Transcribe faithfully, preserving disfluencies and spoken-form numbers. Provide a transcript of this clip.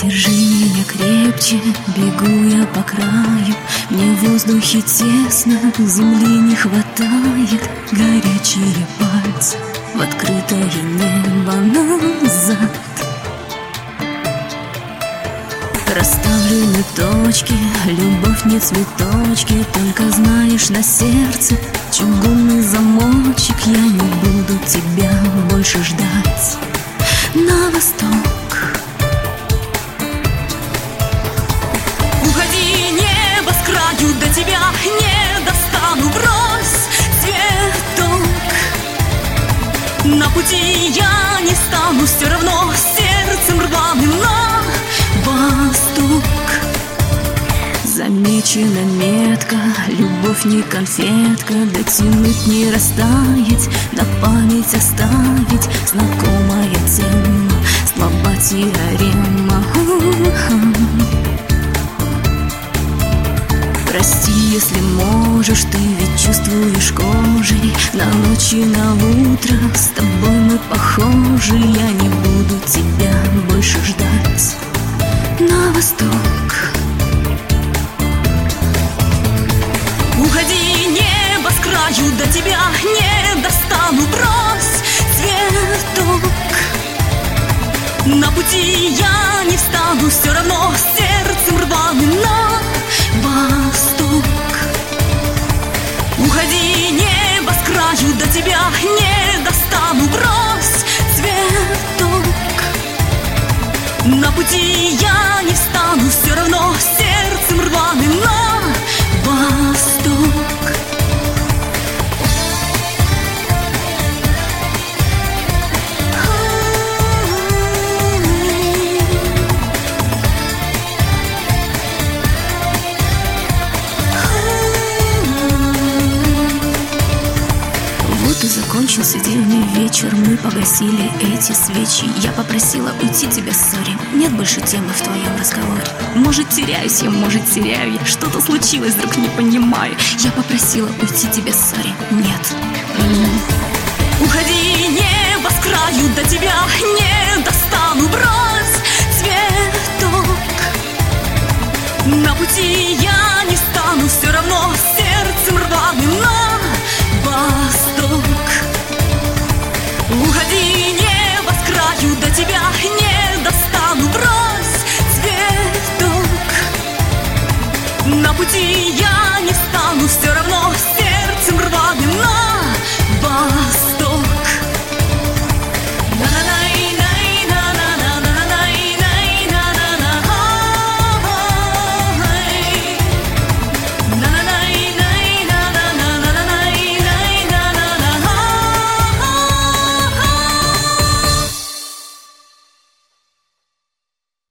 Держи меня крепче, бегу я по краю. Мне в воздухе тесно, земли не хватает. Горячие пальцы в открытое небо назад. Расставлены точки, любовь не цветочки. Только знаешь, на сердце чугунный замочек. Я не буду тебя больше ждать. На восток. До тебя не достану, брось цветок. На пути я не стану, все равно сердцем рваным на восток. Замечена метка, любовь не конфетка. Дотянуть не растаять, на память оставить. Знакомая тема, слова теорема. Прости, если можешь, ты ведь чувствуешь кожей. На ночь и на утро с тобой мы похожи. Я не буду тебя больше ждать. На восток. Уходи, небо с краю, до тебя не достану, брось цветок. На пути я не встану, все равно сердцем рваным на восток. Уходи, небо с краю, до тебя не достану, брось цветок. На пути я не встану, все равно сердцем рваным на восток. И закончился дивный вечер, мы погасили эти свечи. Я попросила уйти тебя, сори, нет больше темы в твоем разговоре. Может, теряюсь я, может, теряю я, что-то случилось, вдруг не понимаю. Я попросила уйти тебя, сори, нет.